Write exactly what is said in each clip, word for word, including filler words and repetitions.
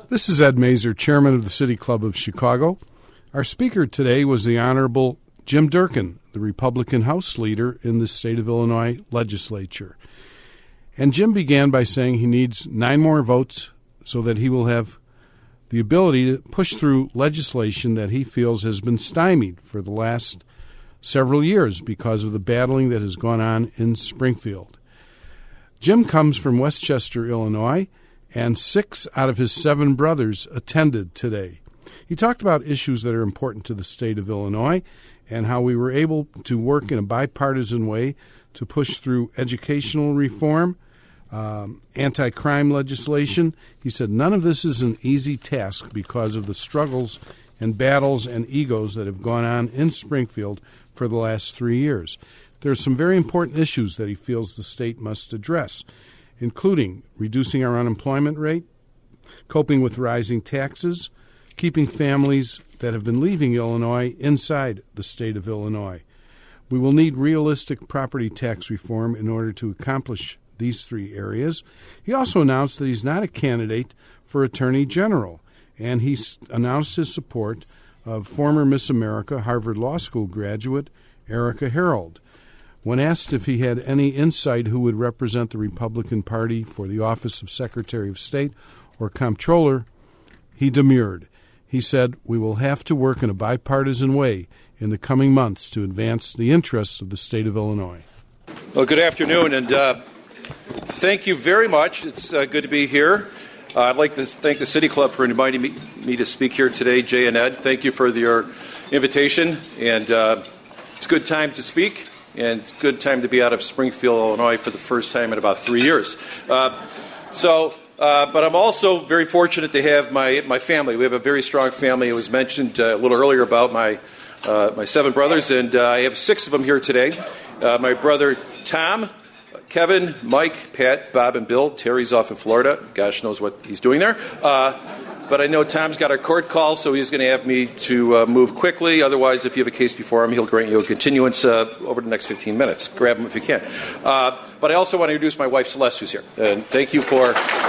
This is Ed Mazer, chairman of the City Club of Chicago. Our speaker today was the Honorable Jim Durkin, the Republican House leader in the state of Illinois legislature. And Jim began by saying he needs nine more votes so that he will have the ability to push through legislation that he feels has been stymied for the last several years because of the battling that has gone on in Springfield. Jim comes from Westchester, Illinois, and six out of his seven brothers attended today. He talked about issues that are important to the state of Illinois and how we were able to work in a bipartisan way to push through educational reform, um, anti-crime legislation. He said none of this is an easy task because of the struggles and battles and egos that have gone on in Springfield for the last three years. There are some very important issues that he feels the state must address, including reducing our unemployment rate, coping with rising taxes, keeping families that have been leaving Illinois inside the state of Illinois. We will need realistic property tax reform in order to accomplish these three areas. He also announced that he's not a candidate for Attorney General, and he announced his support of former Miss America Harvard Law School graduate Erica Harold. When asked if he had any insight who would represent the Republican Party for the office of Secretary of State or Comptroller, he demurred. He said, "We will have to work in a bipartisan way in the coming months to advance the interests of the state of Illinois." Well, good afternoon, and uh, thank you very much. It's uh, good to be here. Uh, I'd like to thank the City Club for inviting me, me to speak here today. Jay and Ed, thank you for your invitation, and uh, it's a good time to speak. And it's a good time to be out of Springfield, Illinois for the first time in about three years. Uh, so, uh, but I'm also very fortunate to have my, my family. We have a very strong family. It was mentioned uh, a little earlier about my uh, my seven brothers, and uh, I have six of them here today. Uh, my brother Tom, Kevin, Mike, Pat, Bob, and Bill. Terry's off in Florida. Gosh knows what he's doing there. Uh, But I know Tom's got a court call, so he's going to have me to uh, move quickly. Otherwise, if you have a case before him, he'll grant you a continuance uh, over the next fifteen minutes. Grab him if you can. Uh, but I also want to introduce my wife, Celeste, who's here. And thank you for...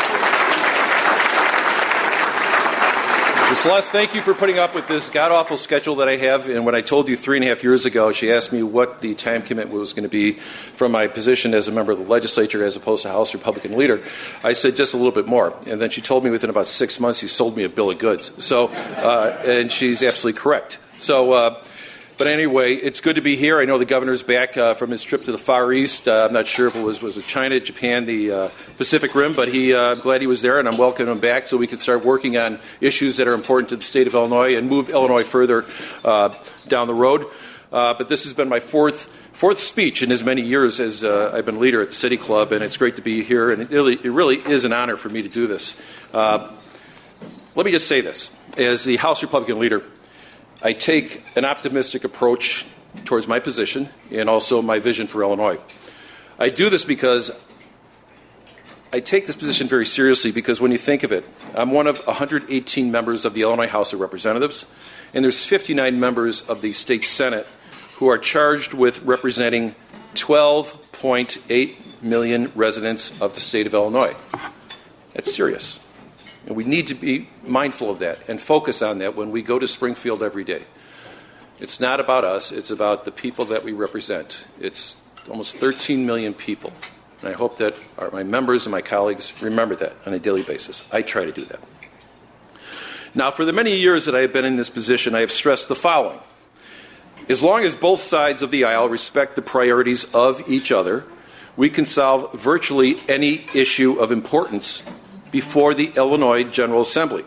Celeste, thank you for putting up with this god-awful schedule that I have. And when I told you three and a half years ago, she asked me what the time commitment was going to be from my position as a member of the legislature as opposed to House Republican leader. I said just a little bit more. And then she told me within about six months, you sold me a bill of goods. So, uh, and she's absolutely correct. So, uh, but anyway, it's good to be here. I know the governor's back uh, from his trip to the Far East. Uh, I'm not sure if it was, was it China, Japan, the uh, Pacific Rim, but he, uh, I'm glad he was there, and I'm welcoming him back so we can start working on issues that are important to the state of Illinois and move Illinois further uh, down the road. Uh, but this has been my fourth fourth speech in as many years as uh, I've been leader at the City Club, and it's great to be here, and it really, it really is an honor for me to do this. Uh, let me just say this. As the House Republican leader, I take an optimistic approach towards my position and also my vision for Illinois. I do this because I take this position very seriously because when you think of it, I'm one of one hundred eighteen members of the Illinois House of Representatives, and there's fifty-nine members of the state Senate who are charged with representing twelve point eight million residents of the state of Illinois. That's serious. And we need to be mindful of that and focus on that when we go to Springfield every day. It's not about us. It's about the people that we represent. It's almost thirteen million people. And I hope that our, my members and my colleagues remember that on a daily basis. I try to do that. Now, for the many years that I have been in this position, I have stressed the following. As long as both sides of the aisle respect the priorities of each other, we can solve virtually any issue of importance before the Illinois General Assembly.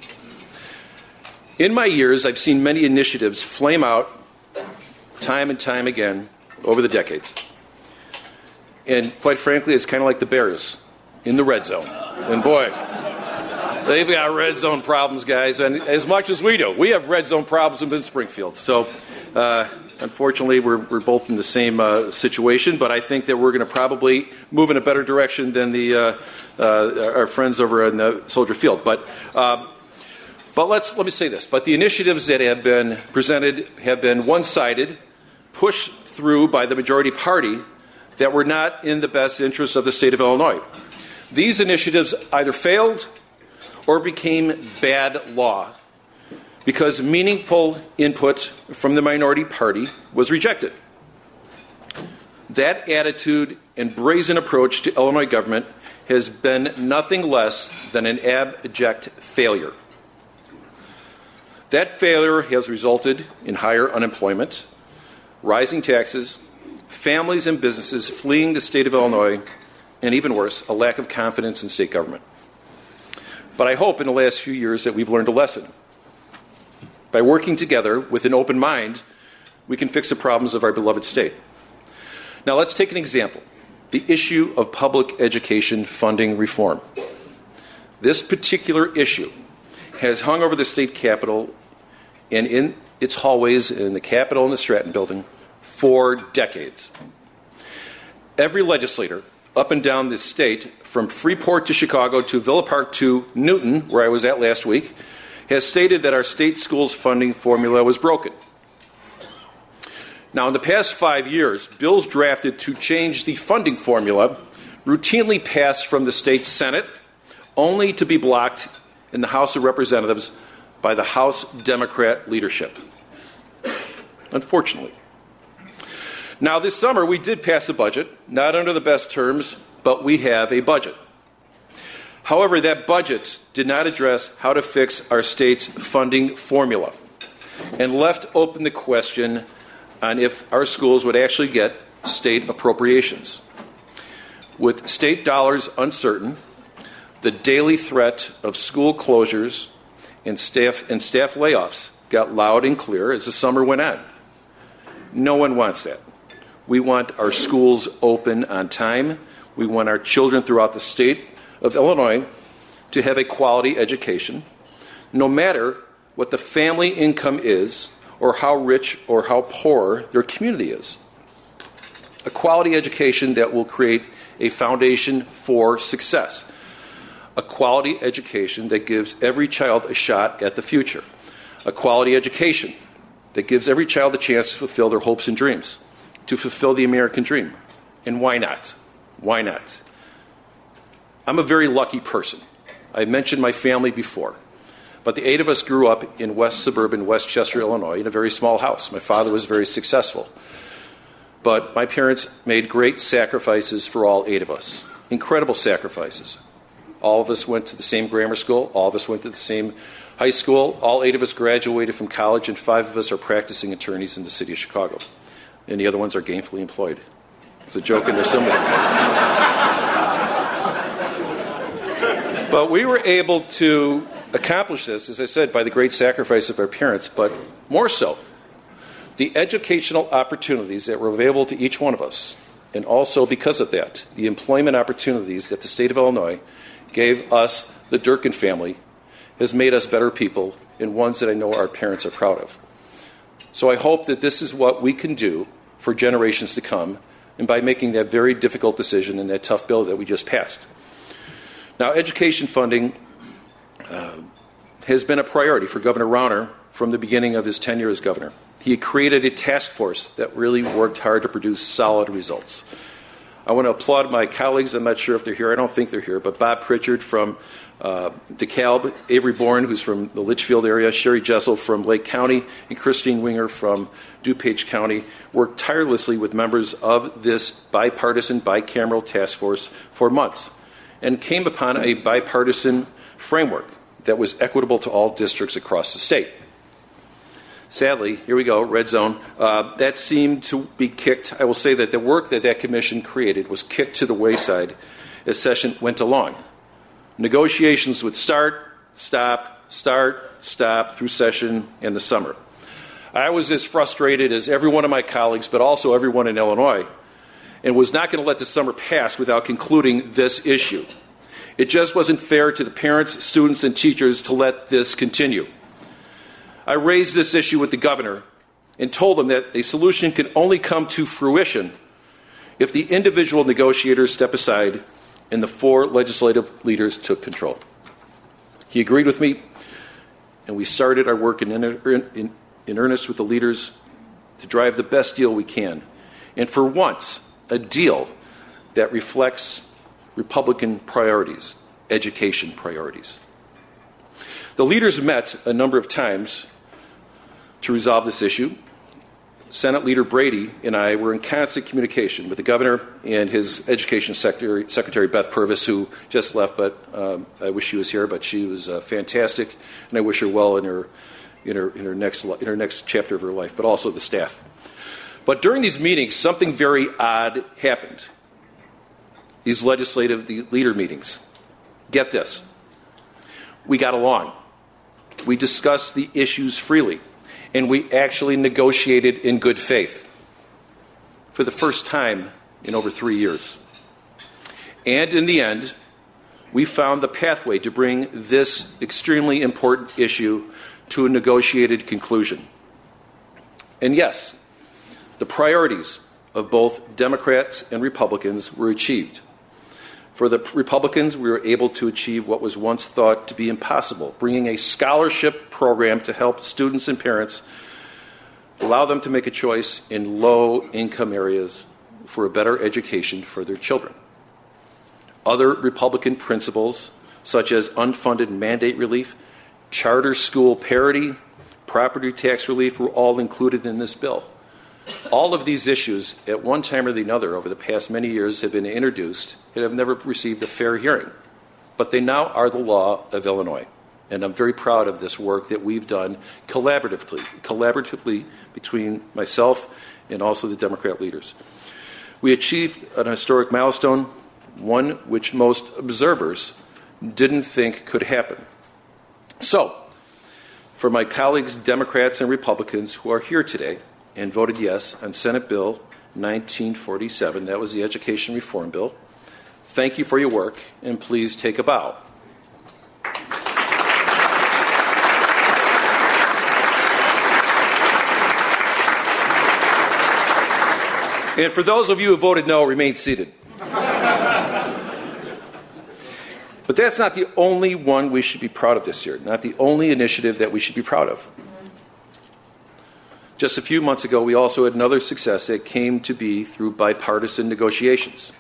In my years, I've seen many initiatives flame out time and time again over the decades. And quite frankly, it's kind of like the Bears in the red zone. And boy, they've got red zone problems, guys, and as much as we do. We have red zone problems in Springfield. So, uh, unfortunately, we're, we're both in the same uh, situation, but I think that we're going to probably move in a better direction than the uh, uh, our friends over in uh, Soldier Field. But uh, but let's let me say this. But the initiatives that have been presented have been one-sided, pushed through by the majority party that were not in the best interest of the state of Illinois. These initiatives either failed or became bad law because meaningful input from the minority party was rejected. That attitude and brazen approach to Illinois government has been nothing less than an abject failure. That failure has resulted in higher unemployment, rising taxes, families and businesses fleeing the state of Illinois, and even worse, a lack of confidence in state government. But I hope in the last few years that we've learned a lesson. By working together with an open mind, we can fix the problems of our beloved state. Now let's take an example, the issue of public education funding reform. This particular issue has hung over the state capitol and in its hallways in the Capitol and the Stratton Building for decades. Every legislator up and down this state, from Freeport to Chicago to Villa Park to Newton, where I was at last week, has stated that our state schools funding formula was broken. Now, in the past five years, bills drafted to change the funding formula routinely passed from the state Senate, only to be blocked in the House of Representatives by the House Democrat leadership. Unfortunately. Now, this summer, we did pass a budget, not under the best terms, but we have a budget. However, that budget did not address how to fix our state's funding formula and left open the question on if our schools would actually get state appropriations. With state dollars uncertain, the daily threat of school closures and staff, and staff layoffs got loud and clear as the summer went on. No one wants that. We want our schools open on time. We want our children throughout the state of Illinois to have a quality education, no matter what the family income is or how rich or how poor their community is. A quality education that will create a foundation for success. A quality education that gives every child a shot at the future. A quality education that gives every child a chance to fulfill their hopes and dreams, to fulfill the American dream. And why not? Why not? I'm a very lucky person. I mentioned my family before, but the eight of us grew up in west suburban Westchester, Illinois, in a very small house. My father was very successful, but my parents made great sacrifices for all eight of us, incredible sacrifices. All of us went to the same grammar school. All of us went to the same high school. All eight of us graduated from college, and five of us are practicing attorneys in the city of Chicago. And the other ones are gainfully employed. It's a joke, and they're similar. But we were able to accomplish this, as I said, by the great sacrifice of our parents, but more so, the educational opportunities that were available to each one of us, and also because of that, the employment opportunities that the state of Illinois gave us, the Durkin family, has made us better people and ones that I know our parents are proud of. So I hope that this is what we can do for generations to come, and by making that very difficult decision in that tough bill that we just passed. Now, education funding uh, has been a priority for Governor Rauner from the beginning of his tenure as governor. He had created a task force that really worked hard to produce solid results. I want to applaud my colleagues. I'm not sure if they're here. I don't think they're here. But Bob Pritchard from uh, DeKalb, Avery Bourne, who's from the Litchfield area, Sherry Jessel from Lake County, and Christine Winger from DuPage County worked tirelessly with members of this bipartisan, bicameral task force for months and came upon a bipartisan framework that was equitable to all districts across the state. Sadly, here we go, red zone, uh, that seemed to be kicked. I will say that the work that that commission created was kicked to the wayside as session went along. Negotiations would start, stop, start, stop through session and the summer. I was as frustrated as every one of my colleagues, but also everyone in Illinois, and was not going to let the summer pass without concluding this issue. It just wasn't fair to the parents, students, and teachers to let this continue. I raised this issue with the governor and told him that a solution can only come to fruition if the individual negotiators step aside and the four legislative leaders took control. He agreed with me, and we started our work in, in, in earnest with the leaders to drive the best deal we can. And for once, a deal that reflects Republican priorities, education priorities. The leaders met a number of times to resolve this issue. Senate Leader Brady and I were in constant communication with the governor and his education secretary, Secretary Beth Purvis, who just left, but um, I wish she was here, but she was uh, fantastic, and I wish her well in her, in her, in her next, in her next chapter of her life, but also the staff. But during these meetings, something very odd happened. These legislative leader meetings. Get this. We got along. We discussed the issues freely. And we actually negotiated in good faith for the first time in over three years. And in the end, we found the pathway to bring this extremely important issue to a negotiated conclusion. And yes, the priorities of both Democrats and Republicans were achieved. For the Republicans, we were able to achieve what was once thought to be impossible, bringing a scholarship program to help students and parents, allow them to make a choice in low-income areas for a better education for their children. Other Republican principles, such as unfunded mandate relief, charter school parity, property tax relief, were all included in this bill. All of these issues, at one time or the other, over the past many years, have been introduced and have never received a fair hearing. But they now are the law of Illinois. And I'm very proud of this work that we've done collaboratively, collaboratively between myself and also the Democrat leaders. We achieved an historic milestone, one which most observers didn't think could happen. So, for my colleagues, Democrats and Republicans who are here today, and voted yes on Senate Bill nineteen forty-seven. That was the Education Reform Bill. Thank you for your work, and please take a bow. And for those of you who voted no, remain seated. But that's not the only one we should be proud of this year, not the only initiative that we should be proud of. Just a few months ago, we also had another success that came to be through bipartisan negotiations.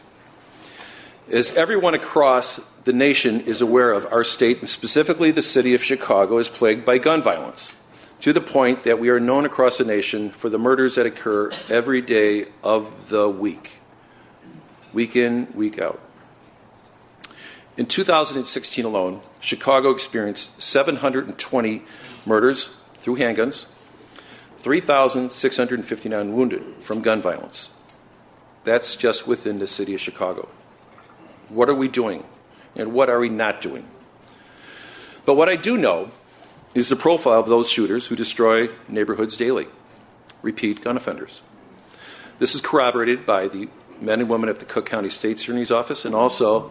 As everyone across the nation is aware of, our state, and specifically the city of Chicago, is plagued by gun violence, to the point that we are known across the nation for the murders that occur every day of the week, week in, week out. In two thousand sixteen alone, Chicago experienced seven hundred twenty murders through handguns, three thousand six hundred fifty-nine wounded from gun violence. That's just within the city of Chicago. What are we doing, and what are we not doing? But what I do know is the profile of those shooters who destroy neighborhoods daily, repeat gun offenders. This is corroborated by the men and women of the Cook County State's Attorney's Office and also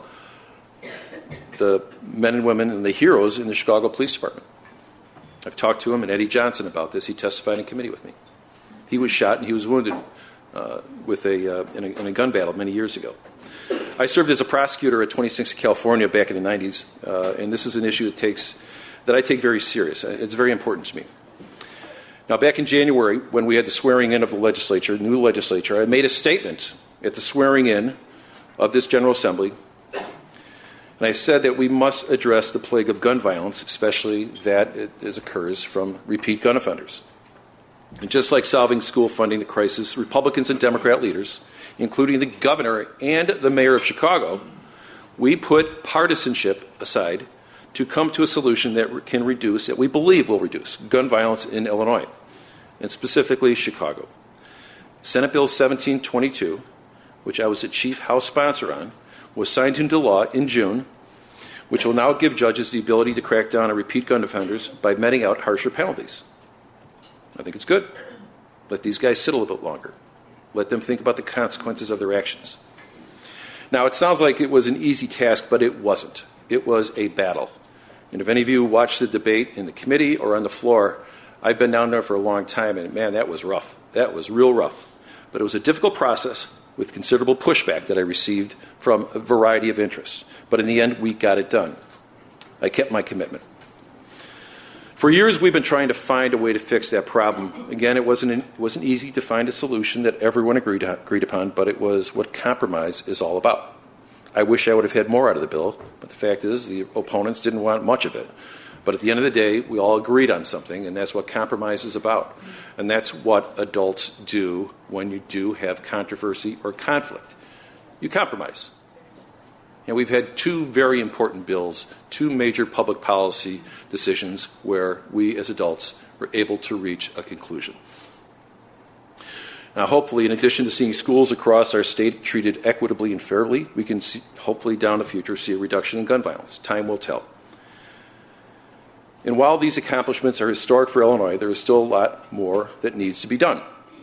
the men and women and the heroes in the Chicago Police Department. I've talked to him and Eddie Johnson about this. He testified in committee with me. He was shot and he was wounded uh, with a, uh, in a in a gun battle many years ago. I served as a prosecutor at twenty-six California back in the nineties, uh, and this is an issue that takes that I take very serious. It's very important to me. Now, back in January, when we had the swearing in of the legislature, new legislature, I made a statement at the swearing in of this General Assembly. And I said that we must address the plague of gun violence, especially that it is, occurs from repeat gun offenders. And just like solving school funding, the crisis, Republicans and Democrat leaders, including the governor and the mayor of Chicago, we put partisanship aside to come to a solution that can reduce, that we believe will reduce, gun violence in Illinois, and specifically Chicago. Senate Bill seventeen twenty-two, which I was the chief House sponsor on, was signed into law in June, which will now give judges the ability to crack down on repeat gun offenders by meting out harsher penalties. I think it's good. Let these guys sit a little bit longer. Let them think about the consequences of their actions. Now, it sounds like it was an easy task, but it wasn't. It was a battle. And if any of you watched the debate in the committee or on the floor, I've been down there for a long time, and man, that was rough. That was real rough. But it was a difficult process with considerable pushback that I received from a variety of interests. But in the end, we got it done. I kept my commitment. For years, we've been trying to find a way to fix that problem. Again, it wasn't, it wasn't easy to find a solution that everyone agreed, agreed upon, but it was what compromise is all about. I wish I would have had more out of the bill, but the fact is the opponents didn't want much of it. But at the end of the day, we all agreed on something, and that's what compromise is about. And that's what adults do when you do have controversy or conflict. You compromise. And we've had two very important bills, two major public policy decisions where we as adults were able to reach a conclusion. Now, hopefully, in addition to seeing schools across our state treated equitably and fairly, we can see, hopefully down the future see a reduction in gun violence. Time will tell. And while these accomplishments are historic for Illinois, there is still a lot more that needs to be done.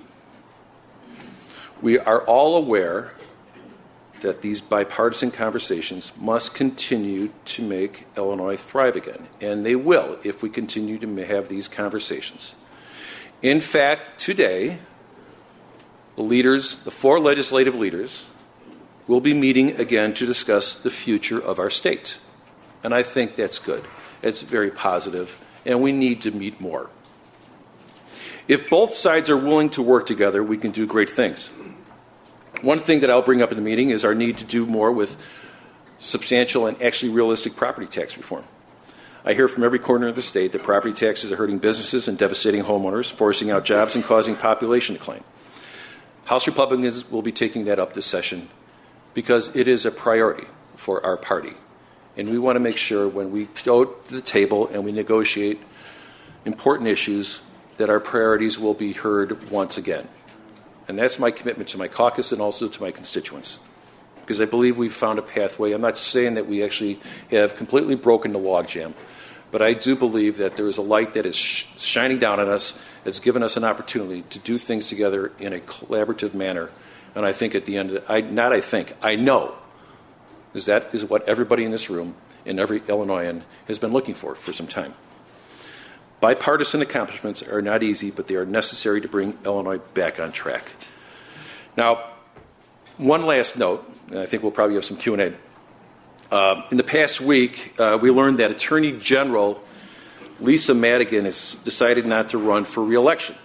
We are all aware that these bipartisan conversations must continue to make Illinois thrive again, and they will if we continue to have these conversations. In fact, today, the leaders, the four legislative leaders, will be meeting again to discuss the future of our state. And I think that's good. It's very positive, and we need to meet more. If both sides are willing to work together, we can do great things. One thing that I'll bring up in the meeting is our need to do more with substantial and actually realistic property tax reform. I hear from every corner of the state that property taxes are hurting businesses and devastating homeowners, forcing out jobs and causing population decline. House Republicans will be taking that up this session because it is a priority for our party. And we want to make sure when we go to the table and we negotiate important issues that our priorities will be heard once again. And that's my commitment to my caucus and also to my constituents. Because I believe we've found a pathway. I'm not saying that we actually have completely broken the logjam, but I do believe that there is a light that is sh- shining down on us. It's given us an opportunity to do things together in a collaborative manner. And I think at the end of it, I, not I think, I know, is that is what everybody in this room and every Illinoisan has been looking for for some time. Bipartisan accomplishments are not easy, but they are necessary to bring Illinois back on track. Now, one last note, and I think we'll probably have some Q and A. Uh, in the past week, uh, we learned that Attorney General Lisa Madigan has decided not to run for re-election.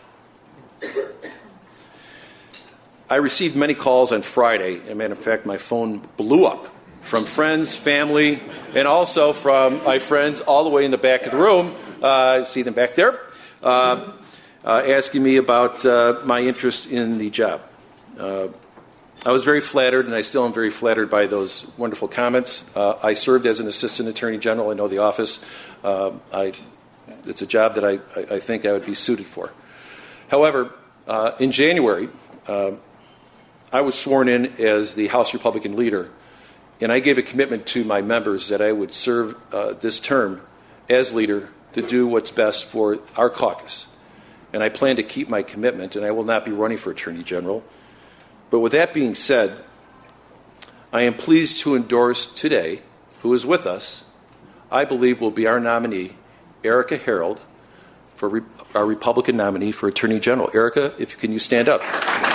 I received many calls on Friday. As a matter of fact, my phone blew up from friends, family, and also from my friends all the way in the back of the room. Uh, see them back there, uh, uh, asking me about uh, my interest in the job. Uh, I was very flattered, and I still am very flattered by those wonderful comments. Uh, I served as an assistant attorney general. I know the office. Uh, I, it's a job that I, I think I would be suited for. However, uh, in January, uh, I was sworn in as the House Republican leader, and I gave a commitment to my members that I would serve uh, this term as leader to do what's best for our caucus. And I plan to keep my commitment, and I will not be running for Attorney General. But with that being said, I am pleased to endorse today, who is with us, I believe will be our nominee, Erica Harold, for re- our Republican nominee for Attorney General. Erica, if can you stand up?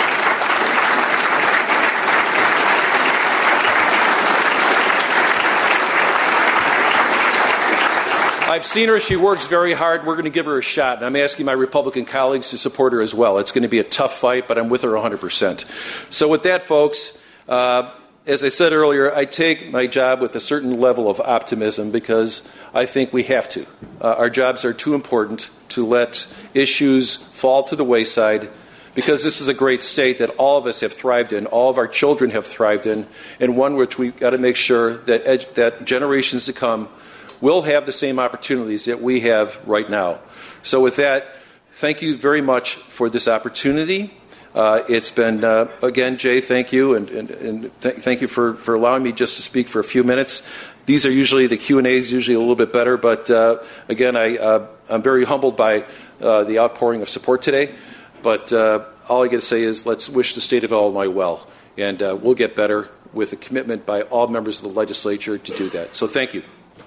I've seen her. She works very hard. We're going to give her a shot. And I'm asking my Republican colleagues to support her as well. It's going to be a tough fight, but I'm with her one hundred percent. So with that, folks, uh, as I said earlier, I take my job with a certain level of optimism because I think we have to. Uh, our jobs are too important to let issues fall to the wayside because this is a great state that all of us have thrived in, all of our children have thrived in, and one which we've got to make sure that, ed- that generations to come will have the same opportunities that we have right now. So with that, thank you very much for this opportunity. Uh, it's been, uh, again, Jay, thank you, and, and, and th- thank you for, for allowing me just to speak for a few minutes. These are usually, the Q and A's usually a little bit better, but uh, again, I, uh, I'm very humbled by uh, the outpouring of support today. But uh, all I got to say is let's wish the state of Illinois well, and uh, we'll get better with a commitment by all members of the legislature to do that. So thank you.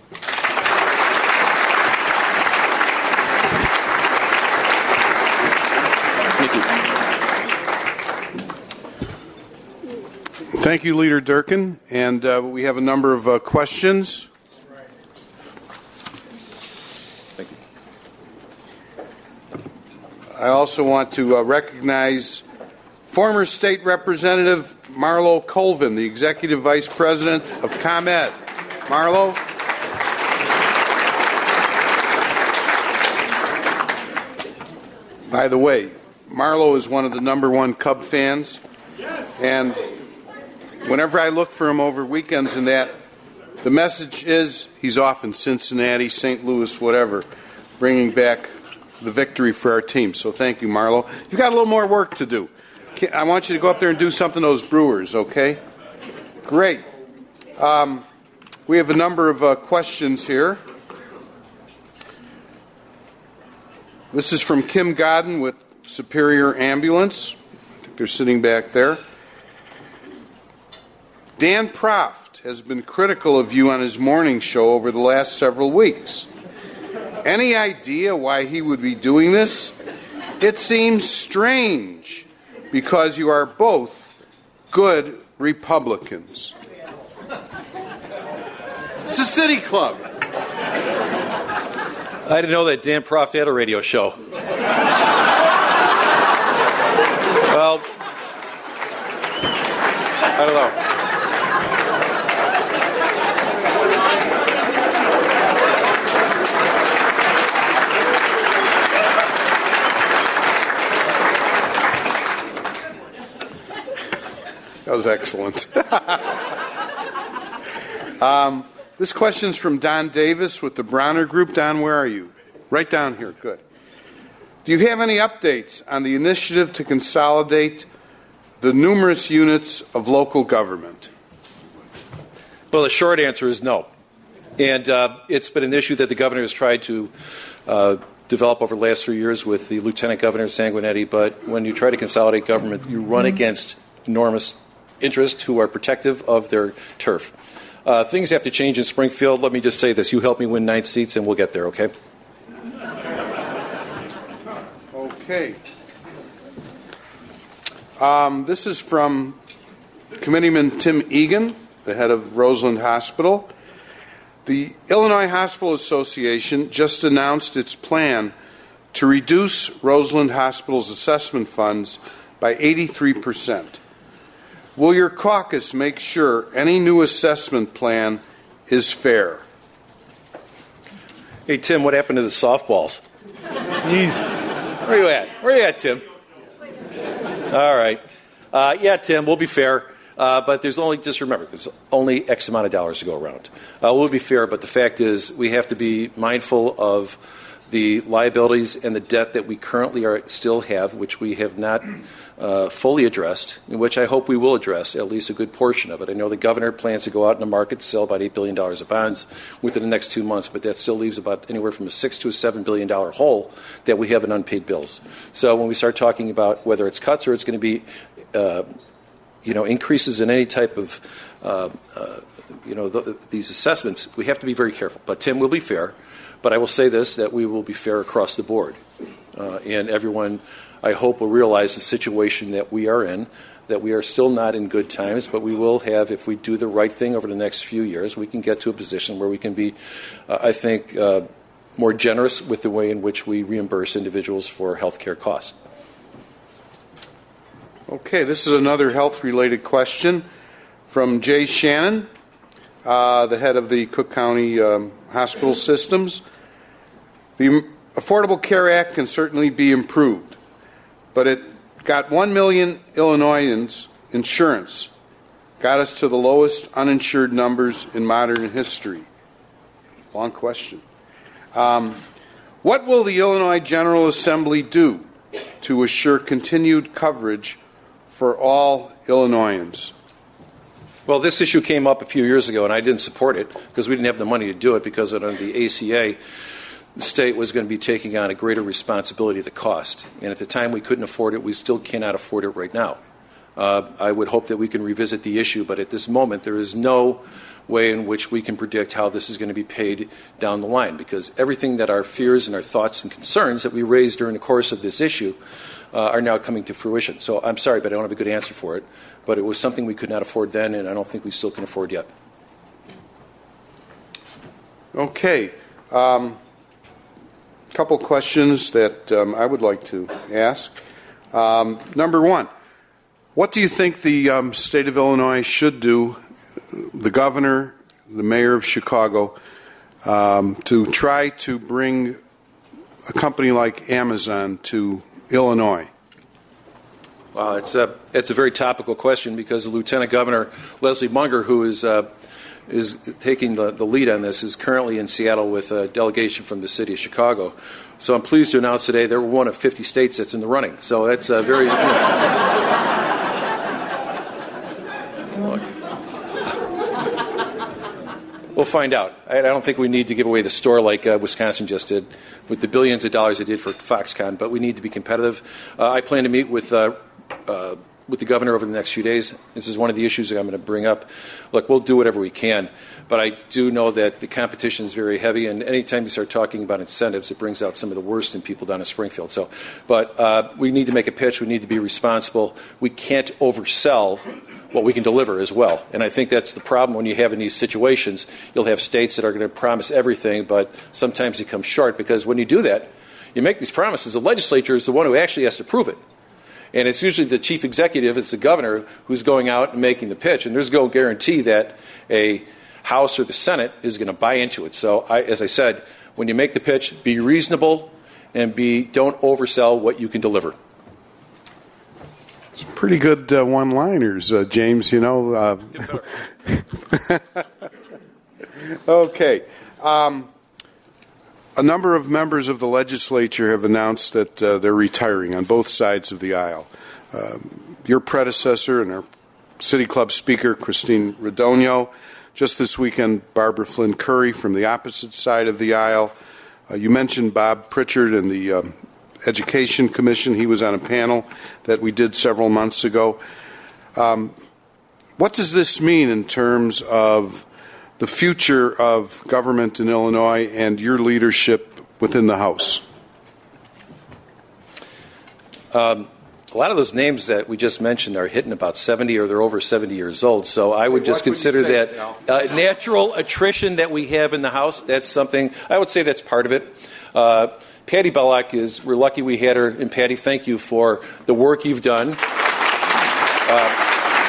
Thank you, Leader Durkin. And uh, we have a number of uh, questions. Thank you. I also want to uh, recognize former State Representative Marlo Colvin, the Executive Vice President of ComEd. Marlo. By the way, Marlo is one of the number one Cub fans, yes. And whenever I look for him over weekends and that, the message is he's off in Cincinnati, Saint Louis, whatever, bringing back the victory for our team. So thank you, Marlo. You've got a little more work to do. I want you to go up there and do something to those Brewers, okay? Great. Um, we have a number of uh, questions here. This is from Kim Godden with Superior Ambulance. I think they're sitting back there. Dan Proft has been critical of you on his morning show over the last several weeks. Any idea why he would be doing this? It seems strange because you are both good Republicans. It's a city club. I didn't know that Dan Proft had a radio show. Well, I don't know. That was excellent. um, this question's from Don Davis with the Bronner Group. Don, where are you? Right down here. Good. Do you have any updates on the initiative to consolidate the numerous units of local government? Well, the short answer is no. And uh, it's been an issue that the governor has tried to uh, develop over the last three years with the Lieutenant Governor Sanguinetti. But when you try to consolidate government, you run against enormous interests who are protective of their turf. Uh, things have to change in Springfield. Let me just say this. You help me win nine seats and we'll get there, okay? Okay. Um, this is from Committeeman Tim Egan, the head of Roseland Hospital. The Illinois Hospital Association just announced its plan to reduce Roseland Hospital's assessment funds by eighty-three percent. Will your caucus make sure any new assessment plan is fair? Hey, Tim, what happened to the softballs? Jesus. Where are you at? Where are you at, Tim? All right. Uh, yeah, Tim, we'll be fair. Uh, but there's only, just remember, there's only X amount of dollars to go around. Uh, we'll be fair, but the fact is we have to be mindful of the liabilities and the debt that we currently are, still have, which we have not uh, fully addressed, in which I hope we will address at least a good portion of it. I know the governor plans to go out in the market to sell about eight billion dollars of bonds within the next two months, but that still leaves about anywhere from a six to a seven billion dollars hole that we have in unpaid bills. So when we start talking about whether it's cuts or it's going to be uh, you know, increases in any type of uh, uh, you know, th- these assessments, we have to be very careful. But Tim, will be fair. But I will say this, that we will be fair across the board. Uh, and everyone, I hope, will realize the situation that we are in, that we are still not in good times, but we will have, if we do the right thing over the next few years, we can get to a position where we can be, uh, I think, uh, more generous with the way in which we reimburse individuals for health care costs. Okay, this is another health-related question from Jay Shannon, uh, the head of the Cook County um, Hospital Systems. The Affordable Care Act can certainly be improved, but it got one million Illinoisans insurance, got us to the lowest uninsured numbers in modern history. Long question. Um, what will the Illinois General Assembly do to assure continued coverage for all Illinoisans? Well, this issue came up a few years ago, and I didn't support it because we didn't have the money to do it because under the A C A, the state was going to be taking on a greater responsibility of the cost. And at the time, we couldn't afford it. We still cannot afford it right now. Uh, I would hope that we can revisit the issue, but at this moment, there is no way in which we can predict how this is going to be paid down the line because everything that our fears and our thoughts and concerns that we raised during the course of this issue uh, are now coming to fruition. So I'm sorry, but I don't have a good answer for it. But it was something we could not afford then, and I don't think we still can afford yet. Okay. A um, couple questions that um, I would like to ask. Um, number one, what do you think the um, state of Illinois should do, the governor, the mayor of Chicago, um, to try to bring a company like Amazon to Illinois? Well, it's a, it's a very topical question because Lieutenant Governor Leslie Munger, who is uh, is taking the, the lead on this, is currently in Seattle with a delegation from the city of Chicago. So I'm pleased to announce today that we're one of fifty states that's in the running. So that's a very... You know, we'll find out. I, I don't think we need to give away the store like uh, Wisconsin just did with the billions of dollars they did for Foxconn, but we need to be competitive. Uh, I plan to meet with... Uh, uh, with the governor over the next few days. This is one of the issues that I'm going to bring up. Look, we'll do whatever we can, but I do know that the competition is very heavy, and anytime you start talking about incentives, it brings out some of the worst in people down in Springfield. So, but uh, we need to make a pitch. We need to be responsible. We can't oversell what we can deliver as well. And I think that's the problem when you have in these situations. You'll have states that are going to promise everything, but sometimes you come short because when you do that, you make these promises. The legislature is the one who actually has to prove it. And it's usually the chief executive, it's the governor, who's going out and making the pitch. And there's no guarantee that a House or the Senate is going to buy into it. So, I, as I said, when you make the pitch, be reasonable and be don't oversell what you can deliver. It's pretty good uh, one-liners, uh, James, you know. Uh, okay. Um, A number of members of the legislature have announced that uh, they're retiring on both sides of the aisle. Um, your predecessor and our City Club Speaker, Christine Radogno. Just this weekend, Barbara Flynn Curry from the opposite side of the aisle. Uh, you mentioned Bob Pritchard and the um, Education Commission. He was on a panel that we did several months ago. Um, what does this mean in terms of the future of government in Illinois and your leadership within the House? Um, a lot of those names that we just mentioned are hitting about seventy or they're over seventy years old. So I would just consider that uh, natural attrition that we have in the House. That's something, I would say that's part of it. Uh, Patty Bellock is, we're lucky we had her. And Patty, thank you for the work you've done. Uh,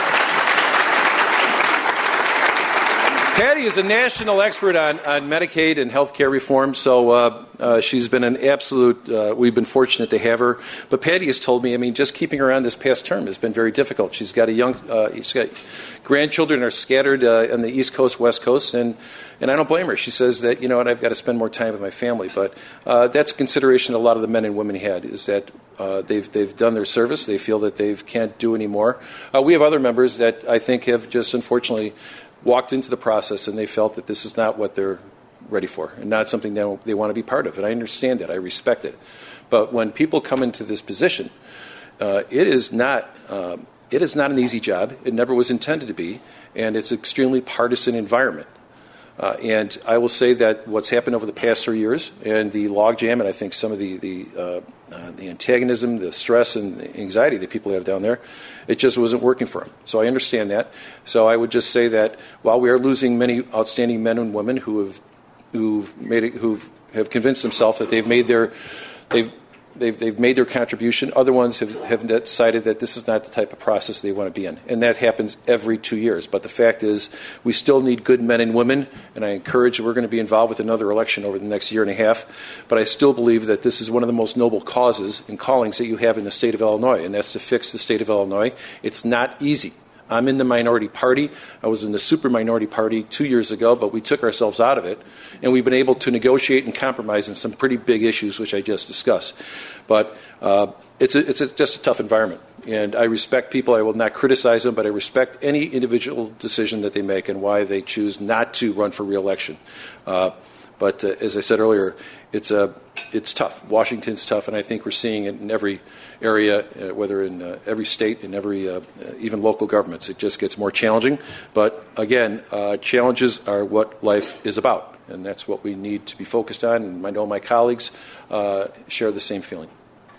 Patty is a national expert on, on Medicaid and health care reform, so uh, uh, she's been an absolute, uh, we've been fortunate to have her. But Patty has told me, I mean, just keeping her on this past term has been very difficult. She's got a young, uh, she's got grandchildren are scattered uh, on the East Coast, West Coast, and, and I don't blame her. She says that, you know what, I've got to spend more time with my family. But uh, that's a consideration a lot of the men and women had, is that uh, they've, they've done their service. They feel that they can't do any more. Uh, we have other members that I think have just, unfortunately, walked into the process and they felt that this is not what they're ready for and not something they, they want to be part of. And I understand that. I respect it. But when people come into this position, uh, it is not um, it is not an easy job. It never was intended to be. And it's an extremely partisan environment. Uh, and I will say that what's happened over the past three years and the logjam and I think some of the the, uh, uh, the antagonism, the stress and the anxiety that people have down there, it just wasn't working for them. So I understand that. So I would just say that while we are losing many outstanding men and women who have who've made it, who have convinced themselves that they've made their they've They've, they've made their contribution. Other ones have, have decided that this is not the type of process they want to be in. And that happens every two years. But the fact is, we still need good men and women. And I encourage that we're going to be involved with another election over the next year and a half. But I still believe that this is one of the most noble causes and callings that you have in the state of Illinois. And that's to fix the state of Illinois. It's not easy. I'm in the minority party. I was in the super minority party two years ago, but we took ourselves out of it. And we've been able to negotiate and compromise on some pretty big issues, which I just discussed. But uh, it's, a, it's a, just a tough environment. And I respect people. I will not criticize them, but I respect any individual decision that they make and why they choose not to run for re-election. Uh, but uh, as I said earlier, it's a it's tough. Washington's tough, and I think we're seeing it in every area, uh, whether in uh, every state, in every uh, even local governments. It just gets more challenging. But again, uh, challenges are what life is about, and that's what we need to be focused on. And I know my colleagues uh, share the same feeling.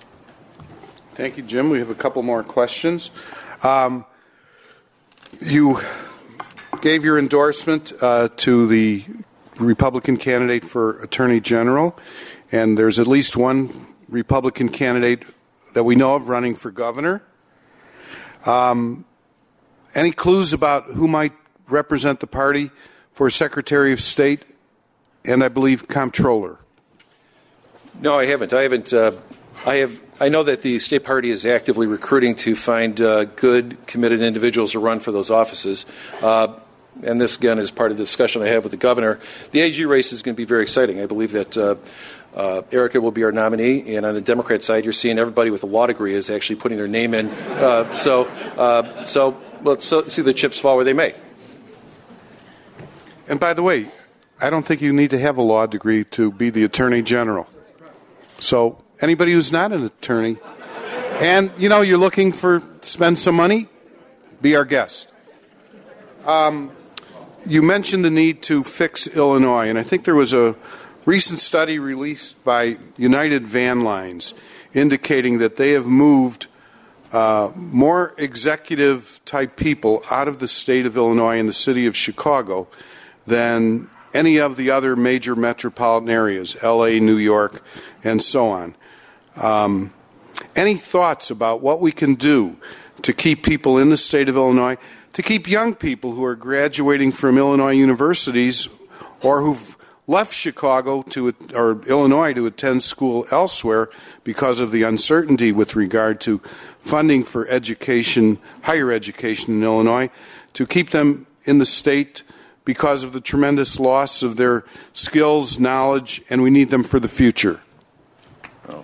Thank you, Jim. We have a couple more questions. Um, you gave your endorsement uh, to the Republican candidate for Attorney General, and there's at least one Republican candidate that we know of running for governor. Um, any clues about who might represent the party for Secretary of State and, I believe, Comptroller? No, I haven't. I haven't uh, I have. I know that the state party is actively recruiting to find uh, good, committed individuals to run for those offices. Uh, and this, again, is part of the discussion I have with the governor. The A G race is going to be very exciting. I believe that uh, uh, Erica will be our nominee. And on the Democrat side, you're seeing everybody with a law degree is actually putting their name in. Uh, so, uh, so let's see the chips fall where they may. And by the way, I don't think you need to have a law degree to be the Attorney General. So anybody who's not an attorney, and, you know, you're looking for spend some money, be our guest. Um, you mentioned the need to fix Illinois, and I think there was a recent study released by United Van Lines indicating that they have moved uh, more executive-type people out of the state of Illinois and the city of Chicago than any of the other major metropolitan areas, L A, New York, and so on. Um, any thoughts about what we can do to keep people in the state of Illinois, to keep young people who are graduating from Illinois universities or who've left Chicago to or Illinois to attend school elsewhere because of the uncertainty with regard to funding for education, higher education in Illinois, to keep them in the state because of the tremendous loss of their skills, knowledge, and we need them for the future? Oh.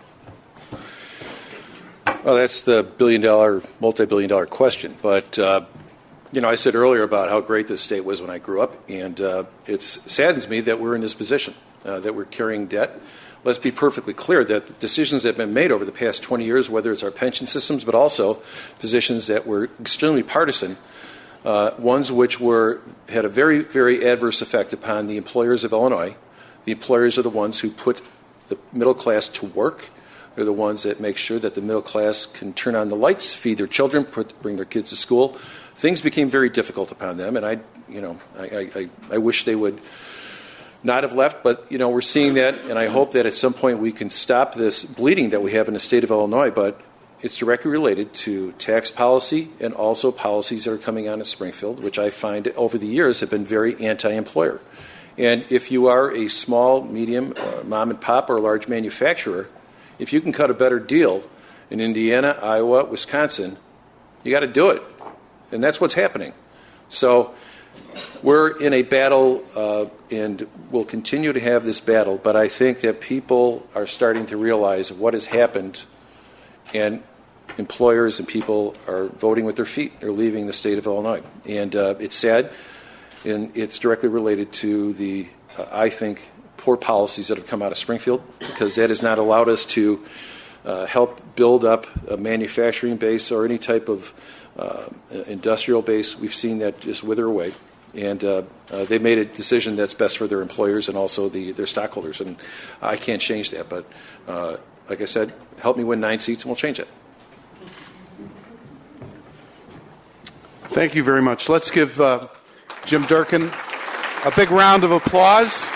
Well, that's the billion-dollar, multi-billion-dollar question. But, uh, you know, I said earlier about how great this state was when I grew up, and uh, it saddens me that we're in this position, uh, that we're carrying debt. Let's be perfectly clear that the decisions that have been made over the past twenty years, whether it's our pension systems, but also positions that were extremely partisan, Uh, ones which were had a very, very adverse effect upon the employers of Illinois. The employers are the ones who put the middle class to work. They're the ones that make sure that the middle class can turn on the lights, feed their children, put, bring their kids to school. Things became very difficult upon them, and I, you know, I, I, I wish they would not have left. But you know, we're seeing that, and I hope that at some point we can stop this bleeding that we have in the state of Illinois. But it's directly related to tax policy and also policies that are coming on in Springfield, which I find over the years have been very anti-employer. And if you are a small, medium, uh, mom and pop or a large manufacturer, if you can cut a better deal in Indiana, Iowa, Wisconsin, you got to do it. And that's what's happening. So we're in a battle, uh, and we'll continue to have this battle, but I think that people are starting to realize what has happened. And employers and people are voting with their feet. They're leaving the state of Illinois. And uh, it's sad, and it's directly related to the, uh, I think, poor policies that have come out of Springfield, because that has not allowed us to uh, help build up a manufacturing base or any type of uh, industrial base. We've seen that just wither away. And uh, uh, they made a decision that's best for their employers and also the, their stockholders. And I can't change that, but uh, like I said, help me win nine seats and we'll change it. Thank you very much. Let's give uh, Jim Durkin a big round of applause.